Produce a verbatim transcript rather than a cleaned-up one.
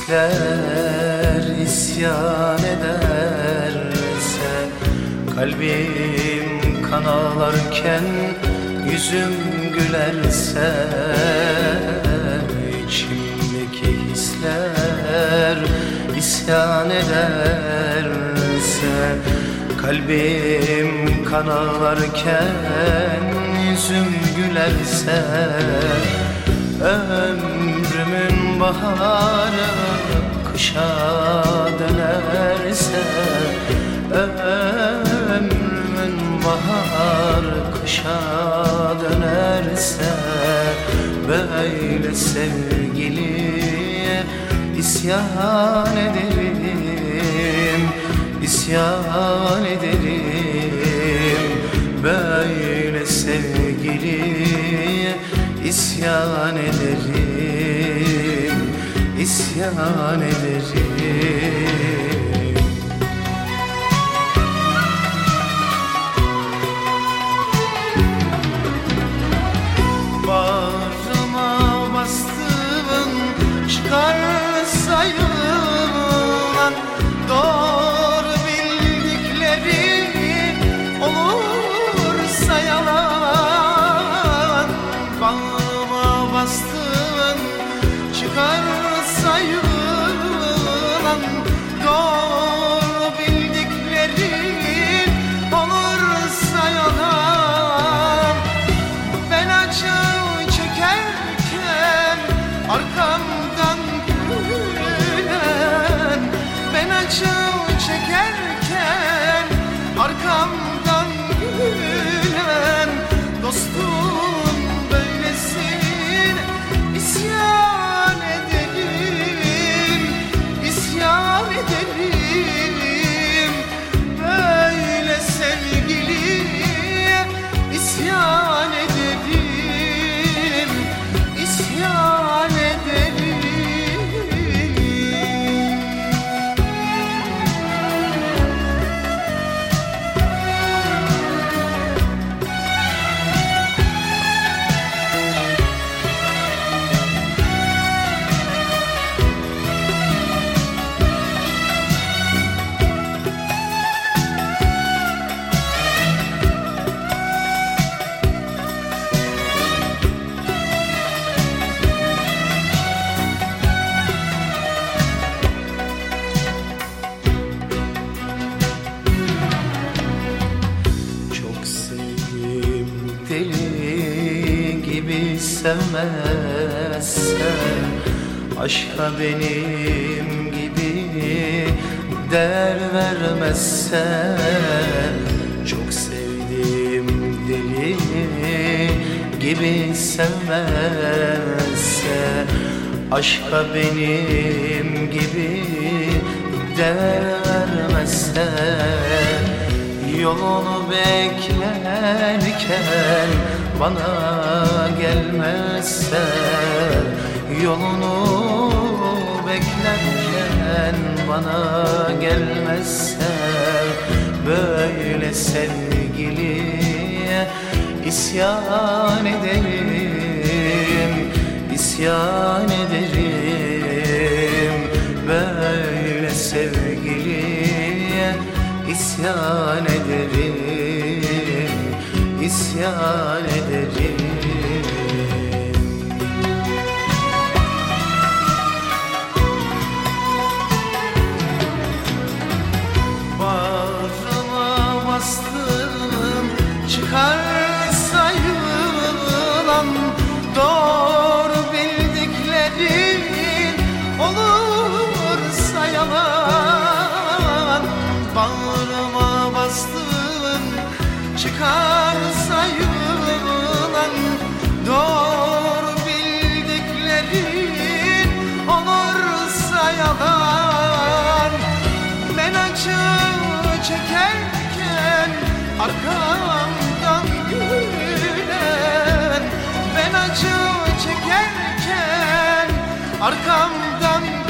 Hisler isyan ederse, kalbim kan ağlarken yüzüm gülerse, içimdeki hisler isyan ederse, kalbim kan ağlarken yüzüm gülerse, ömrümün baharı kışa dönerse, ömrümün baharı kışa dönerse, böyle sevgiliye isyan ederim, isyan ederim. Böyle sevgiliye isyan ederim, isyan ederim. Bağrıma bastığın çıkarsa yılan, doğru bildikleri olursa yalan. Bağrıma bastığın çıkarsa yılan, doğru bildikleri olursa yalan. Ben acı çekerken arkamdan gülen, ben acı çekerken arkamdan gülen dostum böylesine isyan ederim, isyan ederim. Böyle sevgiliye isyan ederim, isyan ederim. Deli gibi sevmezsen, aşka benim gibi değer vermezsen, çok sevdiğim deli gibi sevmezse, aşka benim gibi değer vermezsen, yolunu beklerken bana gelmezse, yolunu beklerken bana gelmezse, böyle sevgiliye isyan ederim, isyan ederim. Böyle sevgiliye isyan ederim, isyan ederim. Bağrıma bastığım çıkarsa yılan, doğru bildiklerin olursa yalan. Bağrıma bastığın çıkarsa yılan, doğru bildiklerin olursa yalan. Ben acı çekerken arkamdan gülen, ben acı çekerken arkamdan